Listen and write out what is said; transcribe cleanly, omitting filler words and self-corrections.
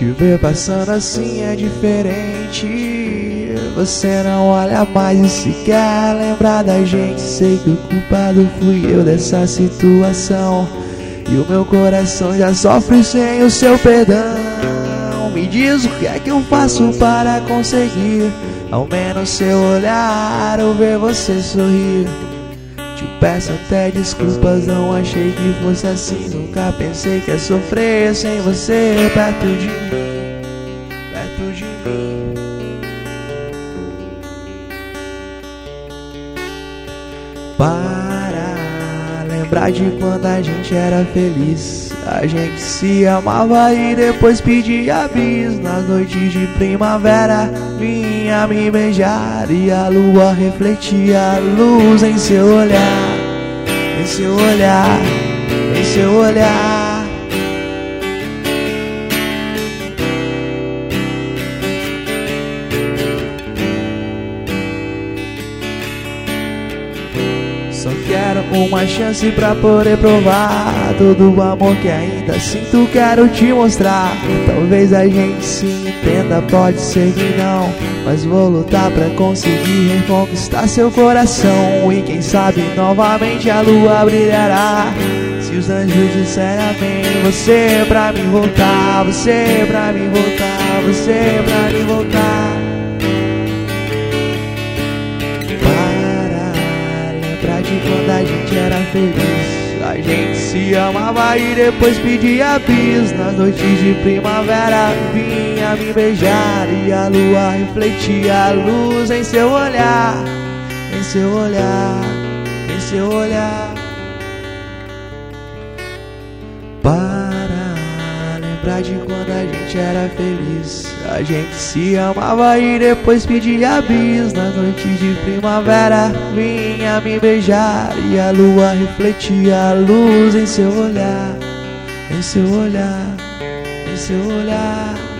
Te ver passando assim é diferente. Você não olha mais e sequer lembra da gente. Sei que o culpado fui eu dessa situação, e o meu coração já sofre sem o seu perdão. Me diz o que é que eu faço para conseguir ao menos seu olhar ou ver você sorrir. Te peço até desculpas, não achei que fosse assim. Nunca pensei que ia sofrer sem você perto de mim, perto de mim. Para lembrar de quando a gente era feliz. A gente se amava e depois pedia bis. Nas noites de primavera vinha me beijar e a lua refletia a luz em seu olhar, em seu olhar, em seu olhar. Só quero uma chance pra poder provar todo o amor que ainda sinto, quero te mostrar. Talvez a gente se entenda, pode ser que não, mas vou lutar pra conseguir reconquistar seu coração. E quem sabe novamente a lua brilhará, se os anjos disserem amém. Você pra me voltar, você pra me voltar, você pra me voltar. De quando a gente era feliz. A gente se amava e depois pedia bis. Nas noites de primavera vinha me beijar e a lua refletia a luz em seu olhar, em seu olhar, em seu olhar. Para lembrar de quando a gente era feliz. A gente se amava e depois pedia bis. Nas noites de primavera vinha me beijar e a lua refletia a luz em seu olhar, em seu olhar, em seu olhar.